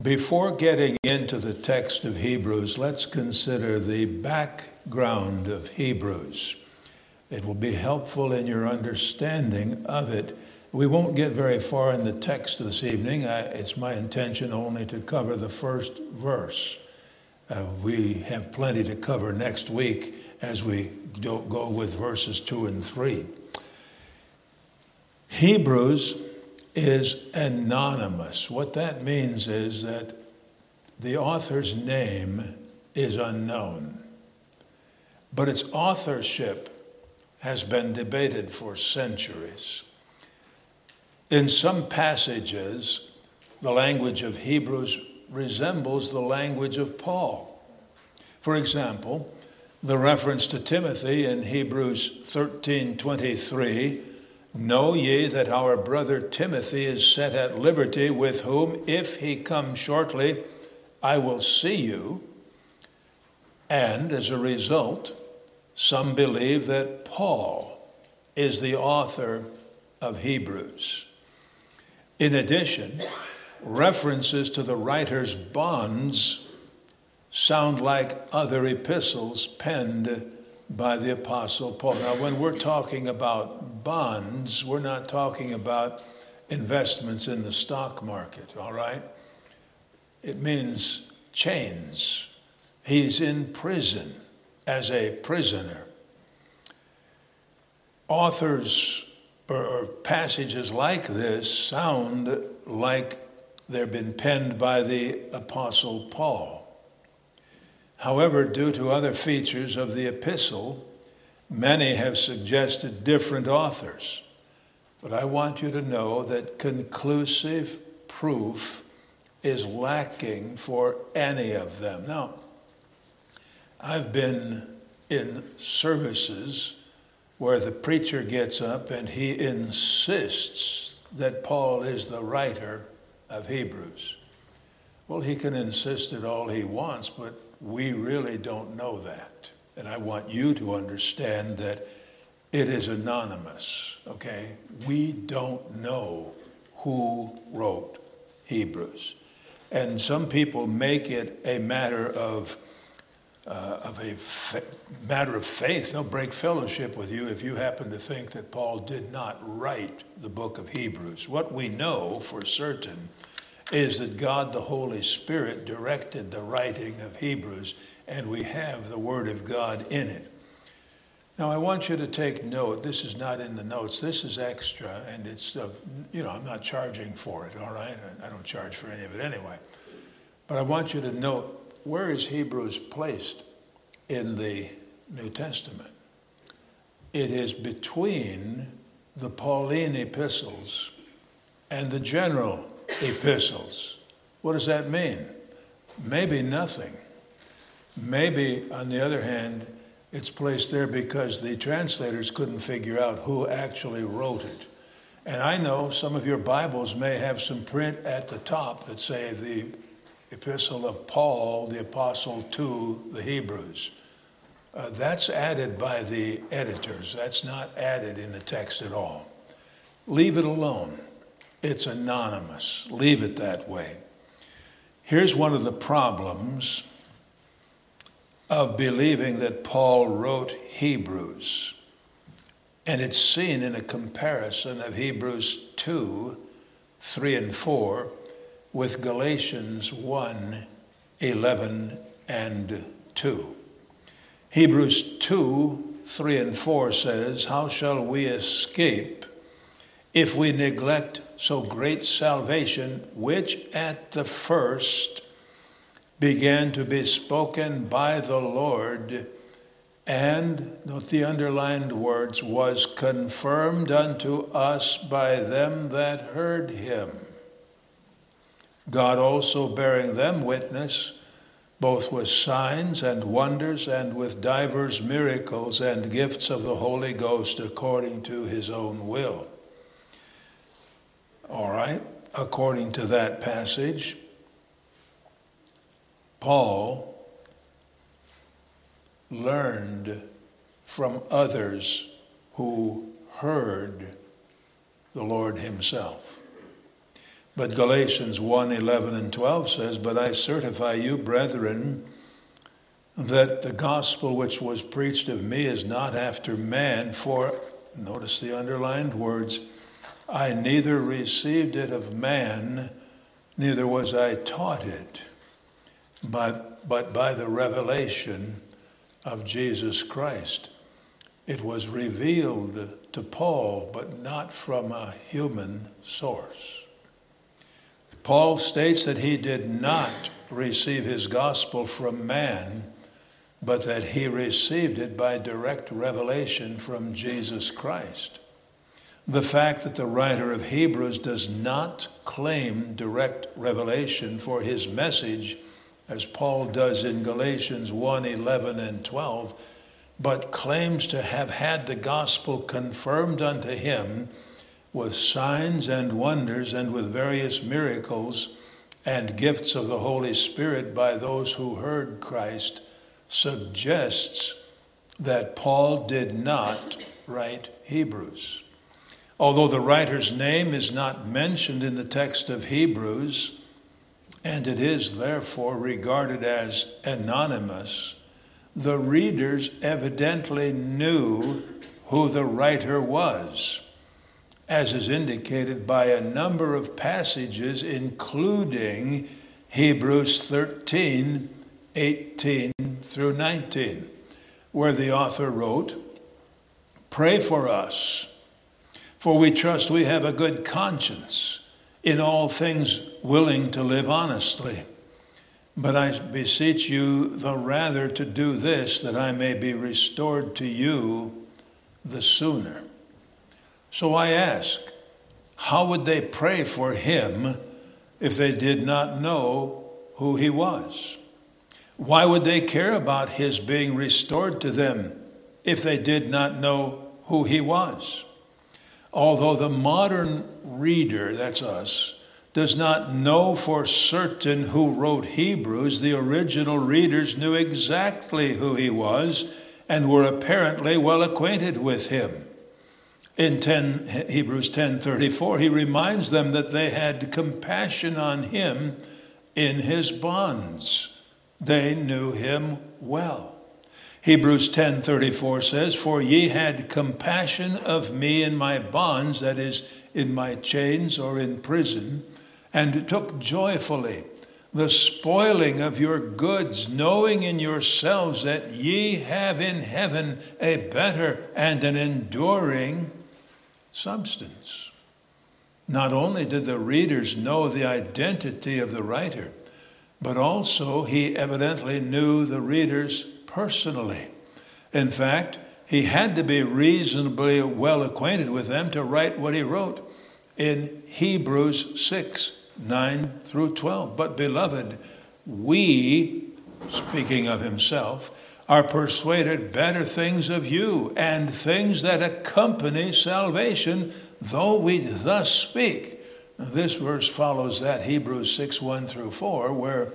Before getting into the text of Hebrews, let's consider the background of Hebrews. It will be helpful in your understanding of it. We won't get very far in the text this evening. It's my intention only to cover the first verse. We have plenty to cover next week as we go with verses 2 and 3. Hebrews is anonymous. What that means is that the author's name is unknown, but its authorship has been debated for centuries. In some passages, the language of Hebrews resembles the language of Paul. For example, the reference to Timothy in Hebrews 13:23, "Know ye that our brother Timothy is set at liberty, with whom, if he come shortly, I will see you." And as a result, some believe that Paul is the author of Hebrews. In addition, references to the writer's bonds sound like other epistles penned by the Apostle Paul. Now, when we're talking about bonds, we're not talking about investments in the stock market, all right? It means chains. He's in prison as a prisoner. Authors or passages like this sound like they've been penned by the Apostle Paul. However, due to other features of the epistle, many have suggested different authors. But I want you to know that conclusive proof is lacking for any of them. Now, I've been in services where the preacher gets up and he insists that Paul is the writer of Hebrews. Well, he can insist it all he wants, but we really don't know that. And I want you to understand that it is anonymous, okay? We don't know who wrote Hebrews. And some people make it a matter of matter of faith. They'll break fellowship with you if you happen to think that Paul did not write the book of Hebrews. What we know for certain is that God, the Holy Spirit, directed the writing of Hebrews, and we have the Word of God in it. Now, I want you to take note. This is not in the notes. This is extra, and it's, I'm not charging for it, all right? I don't charge for any of it anyway. But I want you to note, where is Hebrews placed in the New Testament? It is between the Pauline epistles and the general epistles. What does that mean? Maybe nothing. Maybe, on the other hand, it's placed there because the translators couldn't figure out who actually wrote it. And I know some of your Bibles may have some print at the top that say the epistle of Paul, the apostle to the Hebrews. That's added by the editors. That's not added in the text at all. Leave it alone. It's anonymous. Leave it that way. Here's one of the problems of believing that Paul wrote Hebrews. And it's seen in a comparison of Hebrews 2, 3 and 4 with Galatians 1, 11 and 2. Hebrews 2, 3 and 4 says, "How shall we escape if we neglect so great salvation, which at the first began to be spoken by the Lord, and," note the underlined words, "was confirmed unto us by them that heard him. God also bearing them witness, both with signs and wonders and with divers miracles and gifts of the Holy Ghost according to his own will." All right, according to that passage, Paul learned from others who heard the Lord himself. But Galatians 1:11 and 12 says, "But I certify you, brethren, that the gospel which was preached of me is not after man, for," notice the underlined words, "I neither received it of man, neither was I taught it, but by the revelation of Jesus Christ." It was revealed to Paul, but not from a human source. Paul states that he did not receive his gospel from man, but that he received it by direct revelation from Jesus Christ. The fact that the writer of Hebrews does not claim direct revelation for his message, as Paul does in Galatians 1:11 and 12, but claims to have had the gospel confirmed unto him with signs and wonders and with various miracles and gifts of the Holy Spirit by those who heard Christ, suggests that Paul did not write Hebrews. Although the writer's name is not mentioned in the text of Hebrews, and it is therefore regarded as anonymous, the readers evidently knew who the writer was, as is indicated by a number of passages, including Hebrews 13:18 through 19, where the author wrote, "Pray for us, for we trust we have a good conscience, in all things willing to live honestly. But I beseech you the rather to do this, that I may be restored to you the sooner." So I ask, how would they pray for him if they did not know who he was? Why would they care about his being restored to them if they did not know who he was? Although the modern reader, that's us, does not know for certain who wrote Hebrews, the original readers knew exactly who he was and were apparently well acquainted with him. In Hebrews 10:34, he reminds them that they had compassion on him in his bonds. They knew him well. Hebrews 10:34 says, "For ye had compassion of me in my bonds," that is, in my chains or in prison, "and took joyfully the spoiling of your goods, knowing in yourselves that ye have in heaven a better and an enduring substance." Not only did the readers know the identity of the writer, but also he evidently knew the readers personally. In fact, he had to be reasonably well acquainted with them to write what he wrote in Hebrews 6:9 through 12. "But beloved, we," speaking of himself, "are persuaded better things of you, and things that accompany salvation, though we thus speak." Now, this verse follows that Hebrews 6:1 through 4, where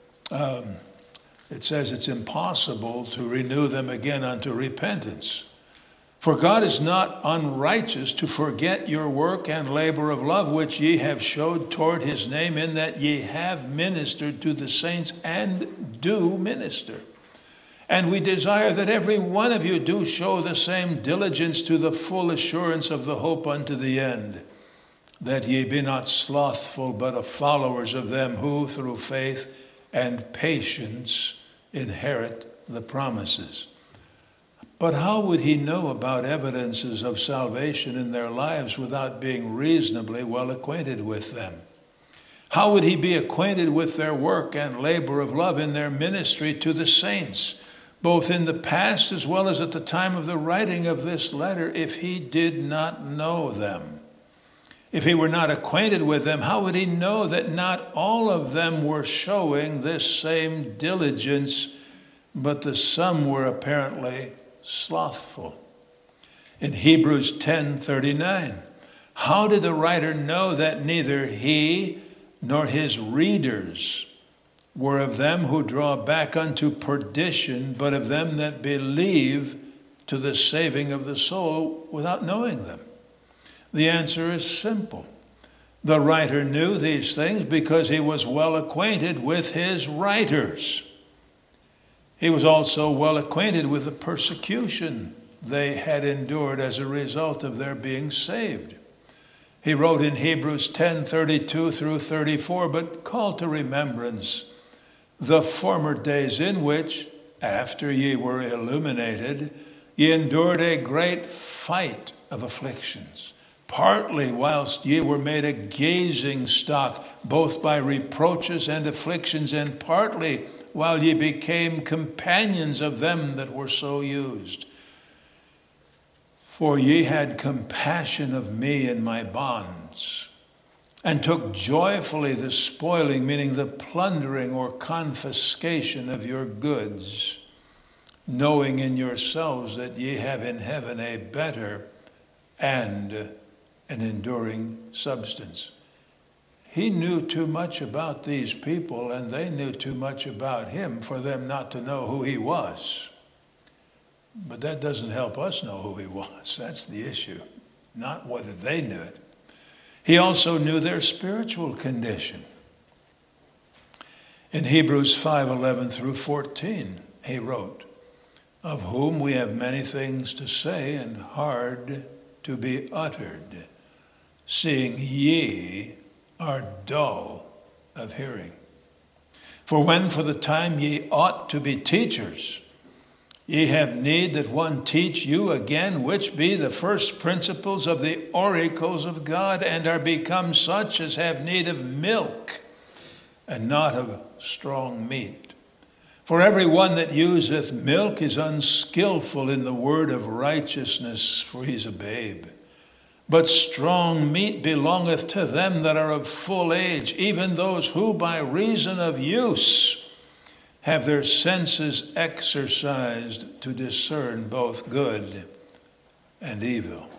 it says it's impossible to renew them again unto repentance. "For God is not unrighteous to forget your work and labor of love, which ye have showed toward his name, in that ye have ministered to the saints and do minister. And we desire that every one of you do show the same diligence to the full assurance of the hope unto the end, that ye be not slothful, but followers of them who through faith and patience inherit the promises." But how would he know about evidences of salvation in their lives without being reasonably well acquainted with them? How would he be acquainted with their work and labor of love in their ministry to the saints, both in the past as well as at the time of the writing of this letter, if he did not know them? If he were not acquainted with them, how would he know that not all of them were showing this same diligence, but that some were apparently slothful? In Hebrews 10:39, how did the writer know that neither he nor his readers were of them who draw back unto perdition, but of them that believe to the saving of the soul, without knowing them? The answer is simple. The writer knew these things because he was well acquainted with his writers. He was also well acquainted with the persecution they had endured as a result of their being saved. He wrote in Hebrews 10:32 through 34, "But call to remembrance the former days in which, after ye were illuminated, ye endured a great fight of afflictions, partly whilst ye were made a gazing stock, both by reproaches and afflictions, and partly while ye became companions of them that were so used. For ye had compassion of me in my bonds, and took joyfully the spoiling," meaning the plundering or confiscation of your goods, "knowing in yourselves that ye have in heaven a better and an enduring substance." He knew too much about these people, and they knew too much about him for them not to know who he was. But that doesn't help us know who he was. That's the issue, not whether they knew it. He also knew their spiritual condition. In Hebrews 5:11 through 14, he wrote, "Of whom we have many things to say and hard to be uttered, seeing ye are dull of hearing. For when for the time ye ought to be teachers, ye have need that one teach you again, which be the first principles of the oracles of God, and are become such as have need of milk, and not of strong meat. For every one that useth milk is unskillful in the word of righteousness, for he is a babe. But strong meat belongeth to them that are of full age, even those who by reason of use have their senses exercised to discern both good and evil."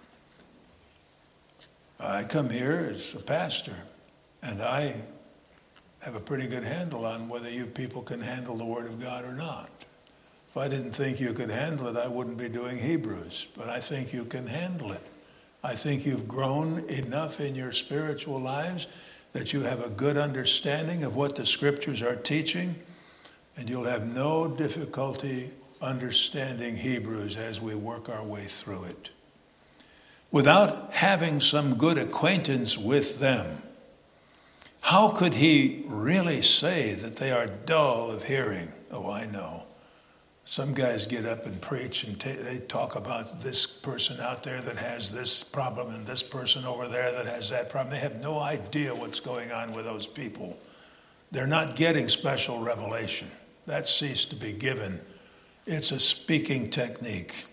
I come here as a pastor, and I have a pretty good handle on whether you people can handle the Word of God or not. If I didn't think you could handle it, I wouldn't be doing Hebrews, but I think you can handle it. I think you've grown enough in your spiritual lives that you have a good understanding of what the Scriptures are teaching, and you'll have no difficulty understanding Hebrews as we work our way through it. Without having some good acquaintance with them, how could he really say that they are dull of hearing? Oh, I know. Some guys get up and preach and they talk about this person out there that has this problem and this person over there that has that problem. They have no idea what's going on with those people. They're not getting special revelation. That ceased to be given. It's a speaking technique.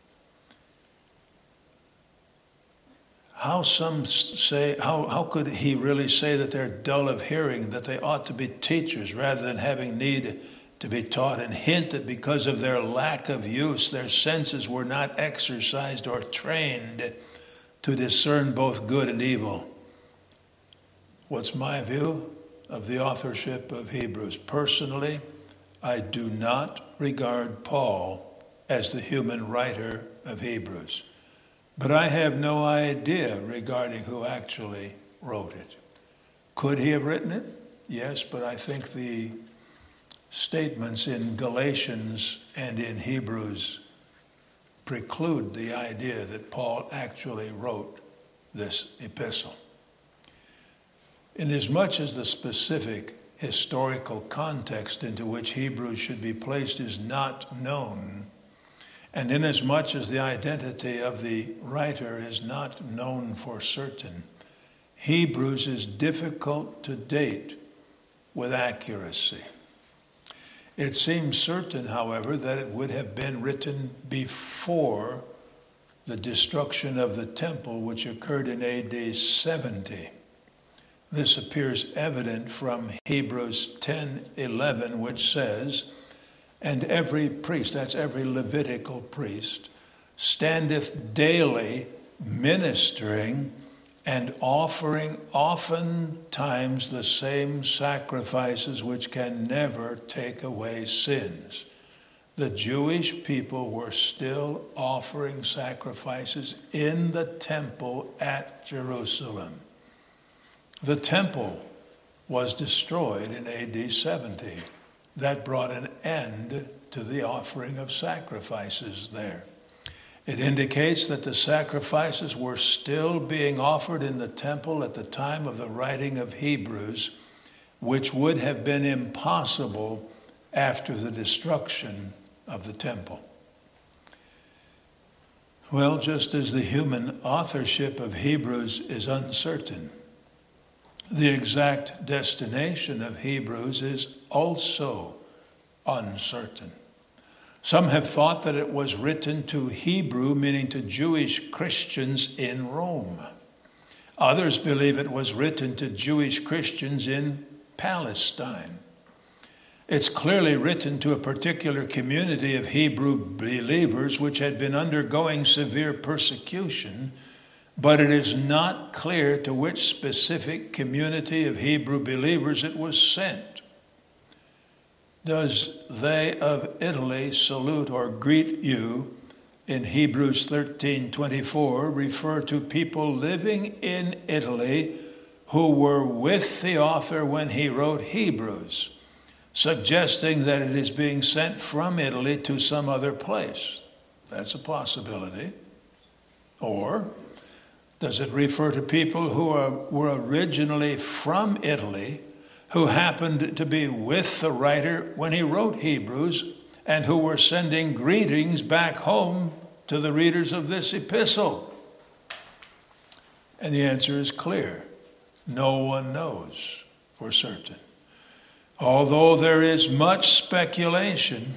How some say, how could he really say that they're dull of hearing, that they ought to be teachers rather than having need to be taught, and hint that because of their lack of use, their senses were not exercised or trained to discern both good and evil? What's my view of the authorship of Hebrews? Personally, I do not regard Paul as the human writer of Hebrews, but I have no idea regarding who actually wrote it. Could he have written it? Yes, but I think the statements in Galatians and in Hebrews preclude the idea that Paul actually wrote this epistle. Inasmuch as the specific historical context into which Hebrews should be placed is not known, and inasmuch as the identity of the writer is not known for certain, Hebrews is difficult to date with accuracy. It seems certain, however, that it would have been written before the destruction of the temple, which occurred in AD 70. This appears evident from Hebrews 10:11, which says, "And every priest," that's every Levitical priest, "standeth daily ministering and offering oftentimes the same sacrifices which can never take away sins." The Jewish people were still offering sacrifices in the temple at Jerusalem. The temple was destroyed in AD 70. That brought an end to the offering of sacrifices there. It indicates that the sacrifices were still being offered in the temple at the time of the writing of Hebrews, which would have been impossible after the destruction of the temple. Well, just as the human authorship of Hebrews is uncertain, the exact destination of Hebrews is also uncertain. Some have thought that it was written to Hebrew, meaning to Jewish Christians in Rome. Others believe it was written to Jewish Christians in Palestine. It's clearly written to a particular community of Hebrew believers which had been undergoing severe persecution, but it is not clear to which specific community of Hebrew believers it was sent. Does "they of Italy salute or greet you" in Hebrews 13:24 refer to people living in Italy who were with the author when he wrote Hebrews, suggesting that it is being sent from Italy to some other place? That's a possibility. Or does it refer to people who were originally from Italy, who happened to be with the writer when he wrote Hebrews, and who were sending greetings back home to the readers of this epistle? And the answer is clear. No one knows for certain. Although there is much speculation,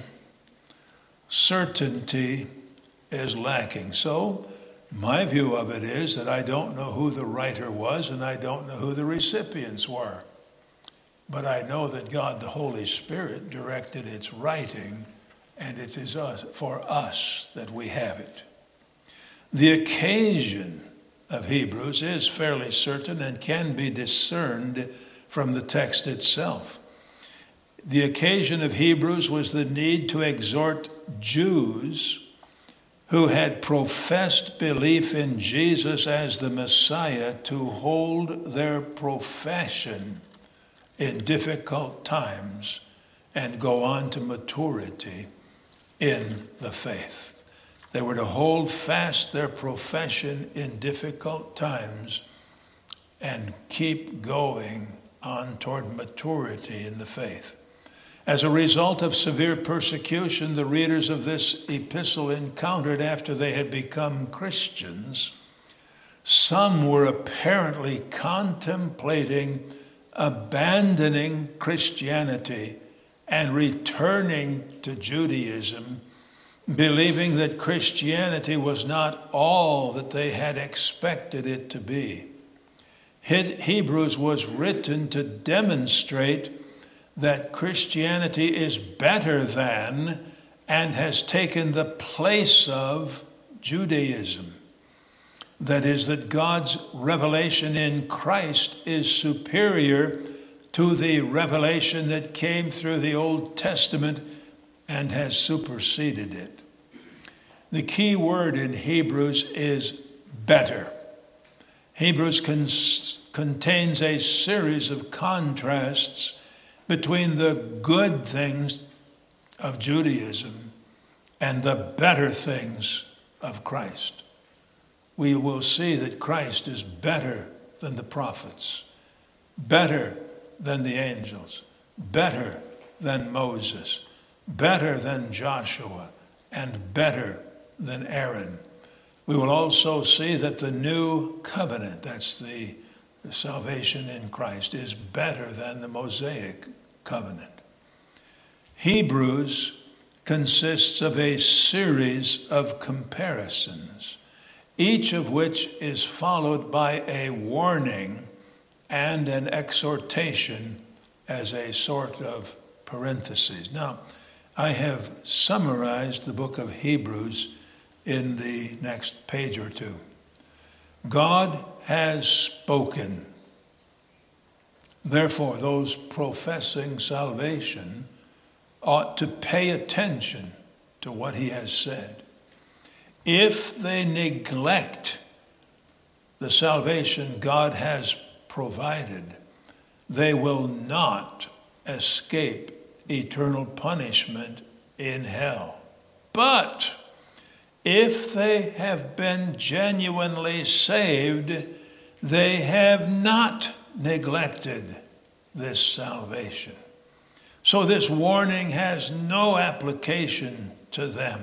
certainty is lacking. So my view of it is that I don't know who the writer was, and I don't know who the recipients were. But I know that God, the Holy Spirit, directed its writing, and it is for us that we have it. The occasion of Hebrews is fairly certain and can be discerned from the text itself. The occasion of Hebrews was the need to exhort Jews who had professed belief in Jesus as the Messiah to hold their profession in difficult times and go on to maturity in the faith. They were to hold fast their profession in difficult times and keep going on toward maturity in the faith. As a result of severe persecution the readers of this epistle encountered after they had become Christians, some were apparently contemplating abandoning Christianity and returning to Judaism, believing that Christianity was not all that they had expected it to be. Hebrews was written to demonstrate that Christianity is better than and has taken the place of Judaism. That is, that God's revelation in Christ is superior to the revelation that came through the Old Testament and has superseded it. The key word in Hebrews is better. Hebrews contains a series of contrasts between the good things of Judaism and the better things of Christ. We will see that Christ is better than the prophets, better than the angels, better than Moses, better than Joshua, and better than Aaron. We will also see that the new covenant, that's the salvation in Christ, is better than the Mosaic covenant. Hebrews consists of a series of comparisons, each of which is followed by a warning and an exhortation as a sort of parenthesis. Now, I have summarized the book of Hebrews in the next page or two. God has spoken. Therefore, those professing salvation ought to pay attention to what he has said. If they neglect the salvation God has provided, they will not escape eternal punishment in hell. But if they have been genuinely saved, they have not neglected this salvation. So this warning has no application to them.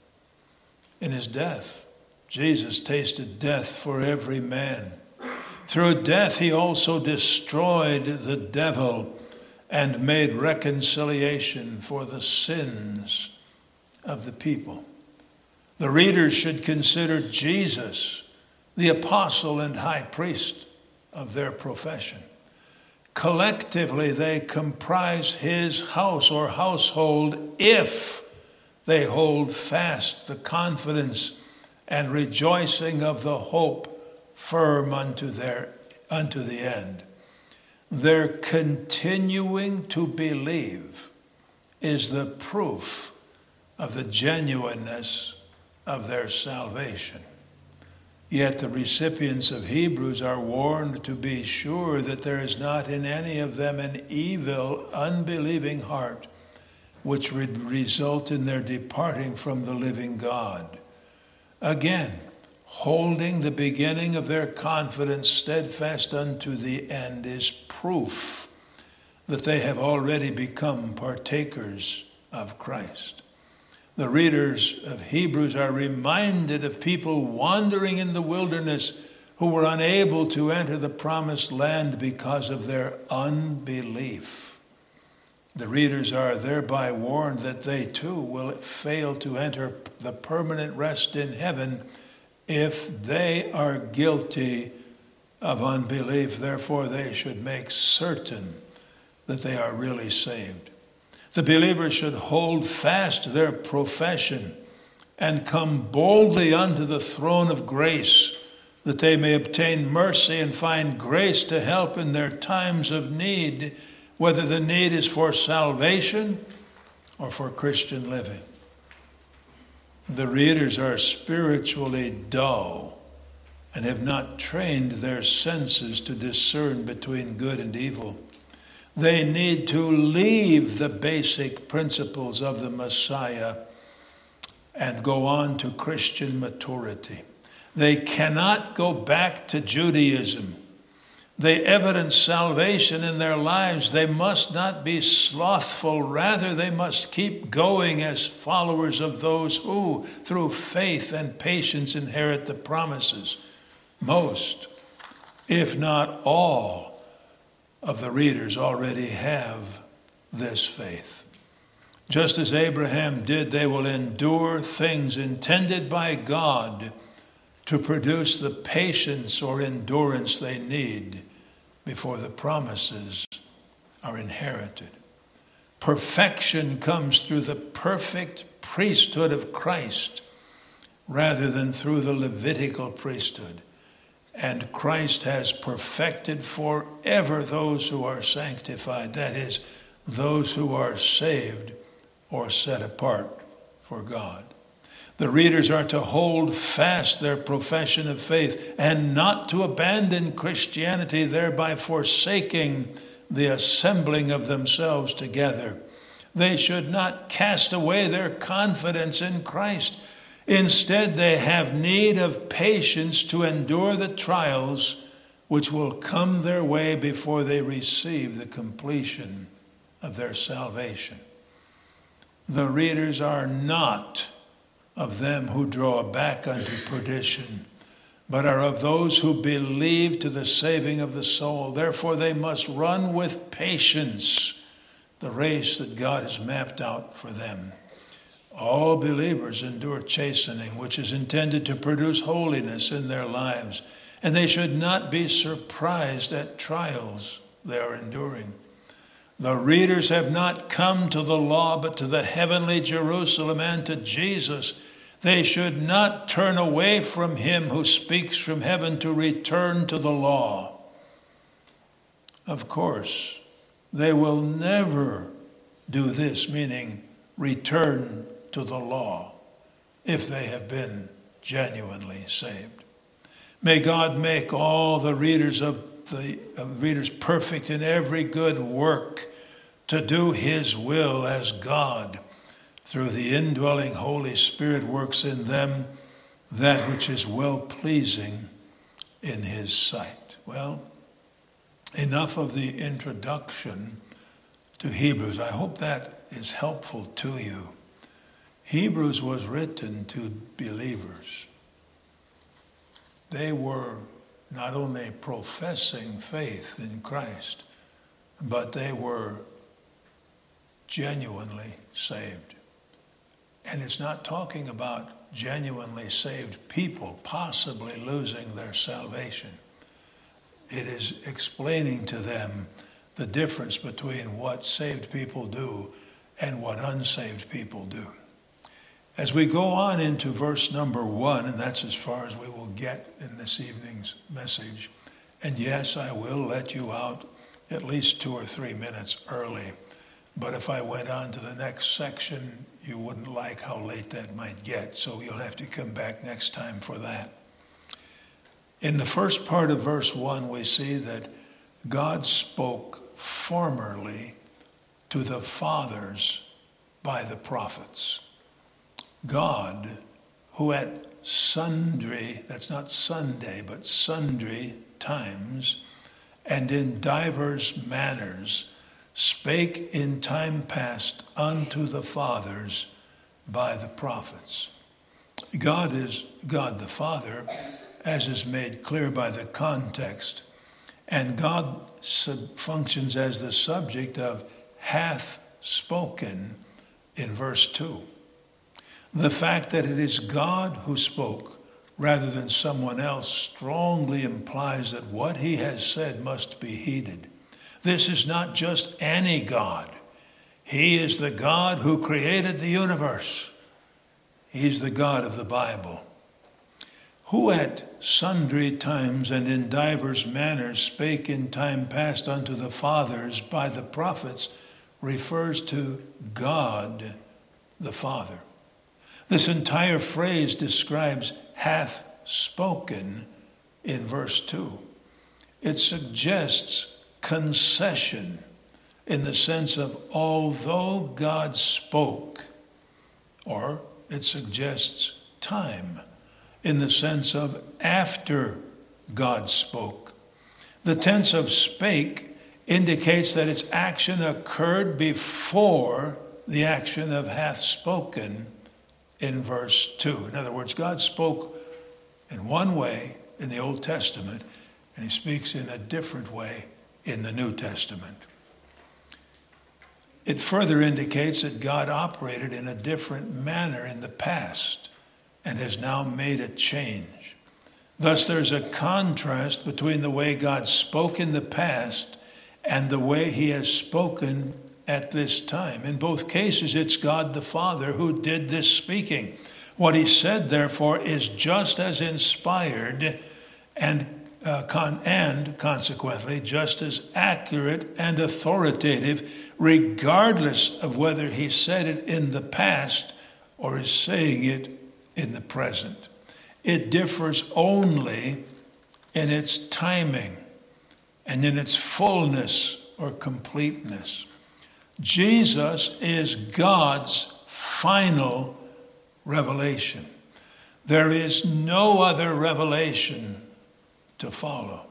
In his death, Jesus tasted death for every man. Through death, he also destroyed the devil and made reconciliation for the sins of the people. The readers should consider Jesus the apostle and high priest of their profession. Collectively, they comprise his house or household if they hold fast the confidence and rejoicing of the hope firm unto the end. Their continuing to believe is the proof of the genuineness of their salvation. Yet the recipients of Hebrews are warned to be sure that there is not in any of them an evil, unbelieving heart, which would result in their departing from the living God. Again, holding the beginning of their confidence steadfast unto the end is proof that they have already become partakers of Christ. The readers of Hebrews are reminded of people wandering in the wilderness who were unable to enter the promised land because of their unbelief. The readers are thereby warned that they too will fail to enter the permanent rest in heaven if they are guilty of unbelief. Therefore, they should make certain that they are really saved. The believers should hold fast their profession and come boldly unto the throne of grace, that they may obtain mercy and find grace to help in their times of need, whether the need is for salvation or for Christian living. The readers are spiritually dull and have not trained their senses to discern between good and evil. They need to leave the basic principles of the Messiah and go on to Christian maturity. They cannot go back to Judaism. They evidence salvation in their lives. They must not be slothful. Rather, they must keep going as followers of those who, through faith and patience, inherit the promises. Most, if not all, of the readers already have this faith. Just as Abraham did, they will endure things intended by God to produce the patience or endurance they need before the promises are inherited. Perfection comes through the perfect priesthood of Christ rather than through the Levitical priesthood. And Christ has perfected forever those who are sanctified, that is, those who are saved or set apart for God. The readers are to hold fast their profession of faith and not to abandon Christianity, thereby forsaking the assembling of themselves together. They should not cast away their confidence in Christ. Instead, they have need of patience to endure the trials which will come their way before they receive the completion of their salvation. The readers are not of them who draw back unto perdition, but are of those who believe to the saving of the soul. Therefore, they must run with patience the race that God has mapped out for them. All believers endure chastening, which is intended to produce holiness in their lives, and they should not be surprised at trials they are enduring. The readers have not come to the law, but to the heavenly Jerusalem and to Jesus. They should not turn away from him who speaks from heaven to return to the law. Of course, they will never do this, meaning return to the law, if they have been genuinely saved. May God make all the readers of the readers perfect in every good work to do his will as God, through the indwelling Holy Spirit, works in them that which is well-pleasing in his sight. Well, enough of the introduction to Hebrews. I hope that is helpful to you. Hebrews was written to believers. They were not only professing faith in Christ, but they were genuinely saved. And it's not talking about genuinely saved people possibly losing their salvation. It is explaining to them the difference between what saved people do and what unsaved people do. As we go on into verse number 1, and that's as far as we will get in this evening's message, and yes, I will let you out at least 2 or 3 minutes early, but if I went on to the next section, you wouldn't like how late that might get, so you'll have to come back next time for that. In the first part of verse 1, we see that God spoke formerly to the fathers by the prophets. God, who at sundry, that's not Sunday, but sundry times, and in divers manners, spake in time past unto the fathers by the prophets. God is God the Father, as is made clear by the context, and God functions as the subject of hath spoken in verse 2. The fact that it is God who spoke rather than someone else strongly implies that what he has said must be heeded. This is not just any God. He is the God who created the universe. He's the God of the Bible. Who at sundry times and in divers manners spake in time past unto the fathers by the prophets refers to God the Father. This entire phrase describes hath spoken in verse 2. It suggests concession in the sense of although God spoke, or it suggests time in the sense of after God spoke. The tense of spake indicates that its action occurred before the action of hath spoken in verse 2. In other words, God spoke in one way in the Old Testament, and he speaks in a different way in the New Testament. It further indicates that God operated in a different manner in the past and has now made a change. Thus, there's a contrast between the way God spoke in the past and the way he has spoken at this time. In both cases, it's God the Father who did this speaking. What he said, therefore, is just as inspired and consequently just as accurate and authoritative, regardless of whether he said it in the past or is saying it in the present. It differs only in its timing and in its fullness or completeness. Jesus is God's final revelation. There is no other revelation to follow.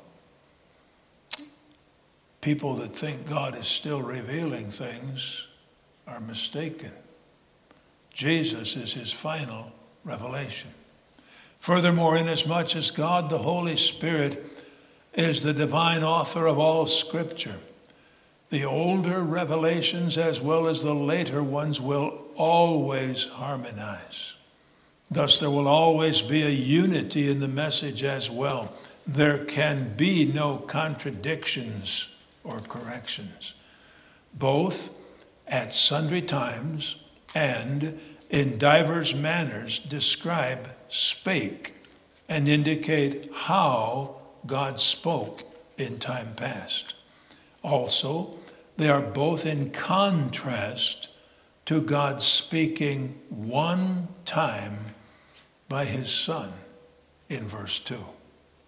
People that think God is still revealing things are mistaken. Jesus is his final revelation. Furthermore, inasmuch as God the Holy Spirit is the divine author of all Scripture, the older revelations as well as the later ones will always harmonize. Thus, there will always be a unity in the message as well. There can be no contradictions or corrections. Both at sundry times and in divers manners describe spake and indicate how God spoke in time past. Also, they are both in contrast to God speaking one time by his Son in verse 2.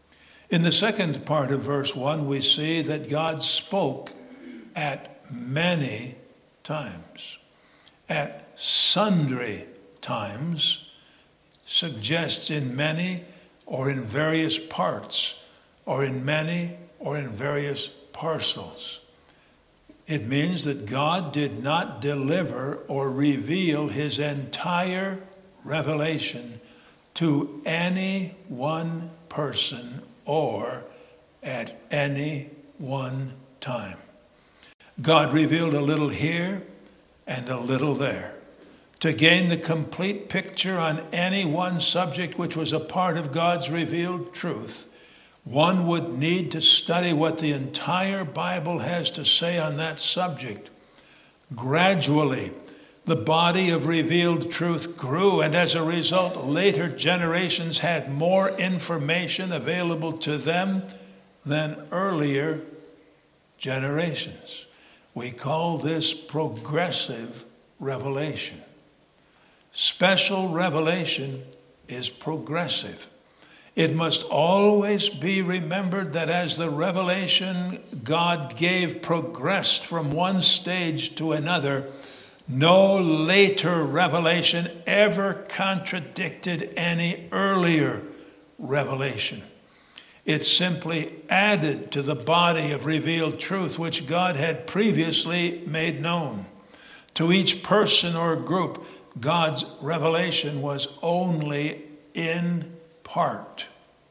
In the second part of verse 1, we see that God spoke at many times. At sundry times suggests in many or in various parts, or in many or in various parcels. It means that God did not deliver or reveal his entire revelation to any one person or at any one time. God revealed a little here and a little there. To gain the complete picture on any one subject which was a part of God's revealed truth, one would need to study what the entire Bible has to say on that subject. Gradually, the body of revealed truth grew, and as a result, later generations had more information available to them than earlier generations. We call this progressive revelation. Special revelation is progressive. It must always be remembered that as the revelation God gave progressed from one stage to another, no later revelation ever contradicted any earlier revelation. It simply added to the body of revealed truth which God had previously made known. To each person or group, God's revelation was only in part.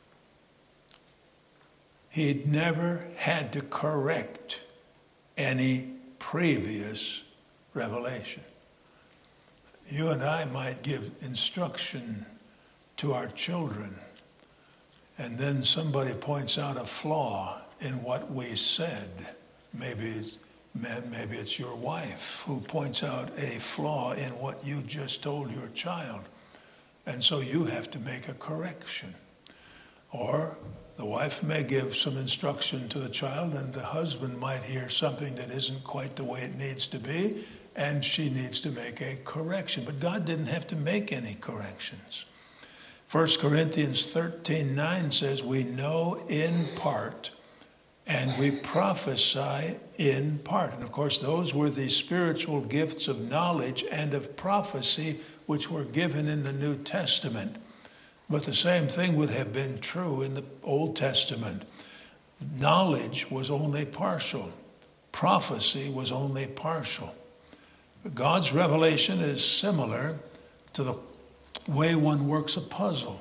He'd never had to correct any previous revelation. You and I might give instruction to our children, and then somebody points out a flaw in what we said. Maybe it's your wife who points out a flaw in what you just told your child. And so you have to make a correction. Or the wife may give some instruction to the child, and the husband might hear something that isn't quite the way it needs to be, and she needs to make a correction. But God didn't have to make any corrections. 1 Corinthians 13:9 says, we know in part, and we prophesy in part. And of course, those were the spiritual gifts of knowledge and of prophecy which were given in the New Testament. But the same thing would have been true in the Old Testament. Knowledge was only partial. Prophecy was only partial. God's revelation is similar to the way one works a puzzle.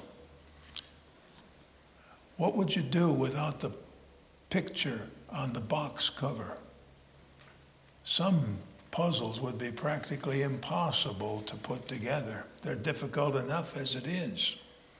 What would you do without the picture on the box cover? Some puzzles would be practically impossible to put together. They're difficult enough as it is.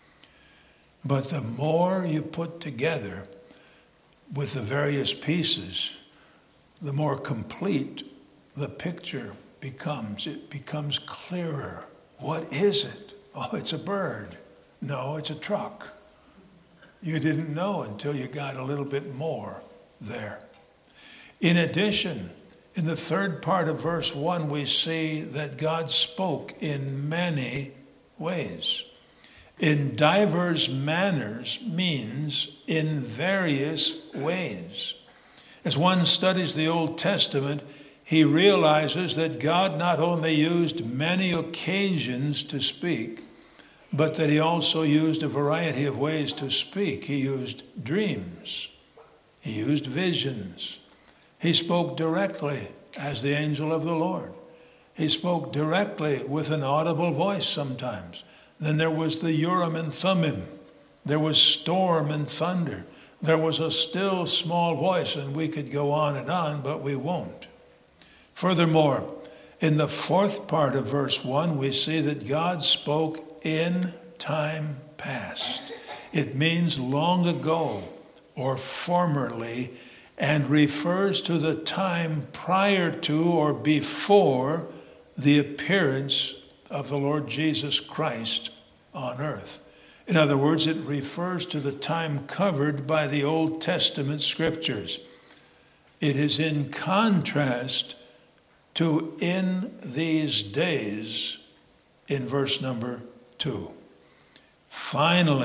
But the more you put together with the various pieces, the more complete the picture becomes. It becomes clearer. What is it? Oh, it's a bird. No, it's a truck. You didn't know until you got a little bit more there. In addition, in the third part of verse 1, we see that God spoke in many ways. In divers manners means in various ways. As one studies the Old Testament, he realizes that God not only used many occasions to speak, but that he also used a variety of ways to speak. He used dreams. He used visions. He spoke directly as the angel of the Lord. He spoke directly with an audible voice sometimes. Then there was the Urim and Thummim. There was storm and thunder. There was a still small voice, and we could go on, but we won't. Furthermore, in the fourth part of verse 1, we see that God spoke in time past. It means long ago or formerly, and refers to the time prior to or before the appearance of the Lord Jesus Christ on earth. In other words, it refers to the time covered by the Old Testament scriptures. It is in contrast to in these days in verse number 2. Finally,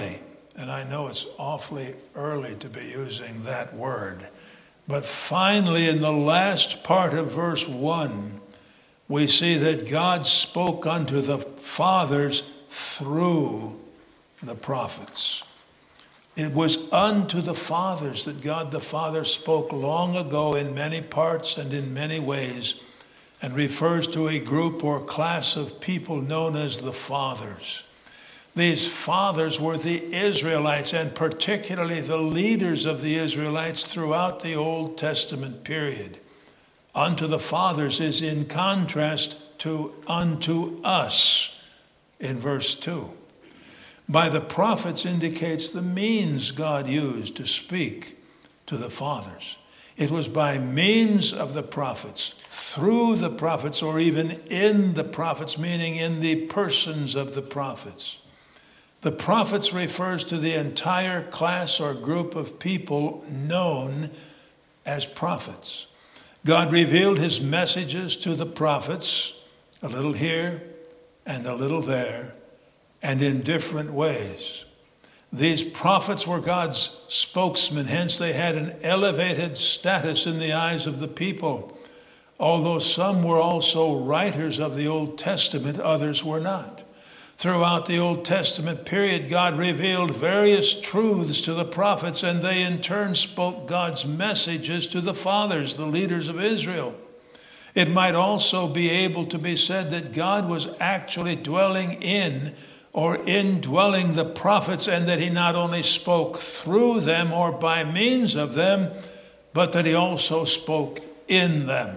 and I know it's awfully early to be using that word, but finally in the last part of verse 1, we see that God spoke unto the fathers through the prophets. It was unto the fathers that God the Father spoke long ago in many parts and in many ways, and refers to a group or class of people known as the fathers. These fathers were the Israelites, and particularly the leaders of the Israelites throughout the Old Testament period. Unto the fathers is in contrast to unto us in verse 2. By the prophets indicates the means God used to speak to the fathers. It was by means of the prophets, through the prophets, or even in the prophets, meaning in the persons of the prophets. The prophets refers to the entire class or group of people known as prophets. God revealed his messages to the prophets, a little here and a little there, and in different ways. These prophets were God's spokesmen, hence they had an elevated status in the eyes of the people. Although some were also writers of the Old Testament, others were not. Throughout the Old Testament period, God revealed various truths to the prophets, and they in turn spoke God's messages to the fathers, the leaders of Israel. It might also be able to be said that God was actually dwelling in or indwelling the prophets, and that he not only spoke through them or by means of them, but that he also spoke in them.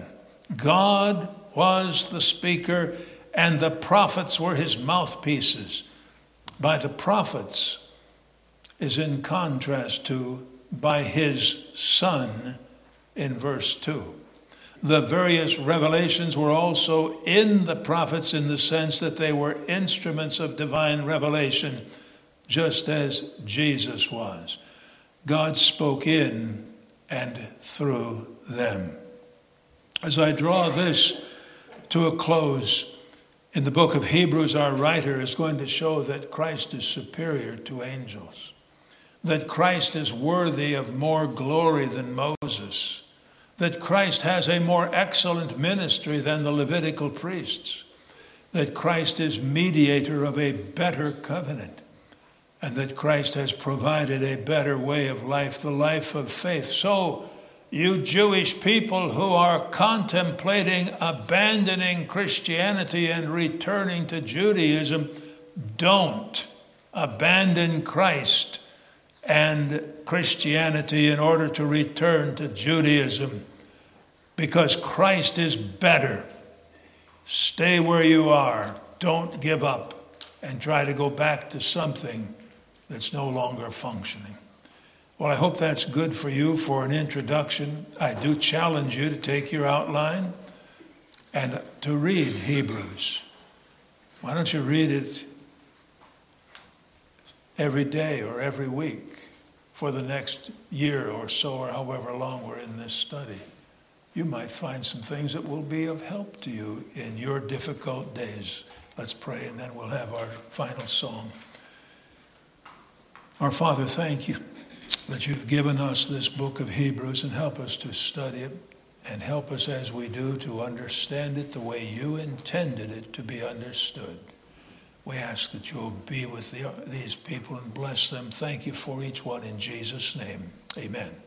God was the speaker, and the prophets were his mouthpieces. By the prophets is in contrast to by his Son in verse 2. The various revelations were also in the prophets in the sense that they were instruments of divine revelation, just as Jesus was. God spoke in and through them. As I draw this to a close, in the book of Hebrews, our writer is going to show that Christ is superior to angels, that Christ is worthy of more glory than Moses, that Christ has a more excellent ministry than the Levitical priests, that Christ is mediator of a better covenant, and that Christ has provided a better way of life, the life of faith. So, you Jewish people who are contemplating abandoning Christianity and returning to Judaism, don't abandon Christ and Christianity in order to return to Judaism, because Christ is better. Stay where you are. Don't give up and try to go back to something that's no longer functioning. Well, I hope that's good for you for an introduction. I do challenge you to take your outline and to read Hebrews. Why don't you read it every day or every week for the next year or so, or however long we're in this study? You might find some things that will be of help to you in your difficult days. Let's pray, and then we'll have our final song. Our Father, thank you that you've given us this book of Hebrews, and help us to study it, and help us as we do to understand it the way you intended it to be understood. We ask that you'll be with these people and bless them. Thank you for each one in Jesus' name. Amen.